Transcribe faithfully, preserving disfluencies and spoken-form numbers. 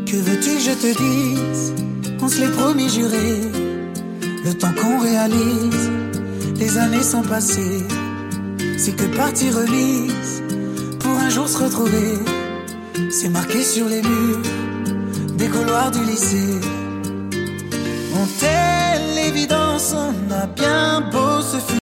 Que veux-tu que je te dise? On se l'est promis, juré. Le temps qu'on réalise, les années sont passées. C'est que partie remise, pour un jour se retrouver. C'est marqué sur les murs des couloirs du lycée. On telle l'évidence, on a bien beau se fuir.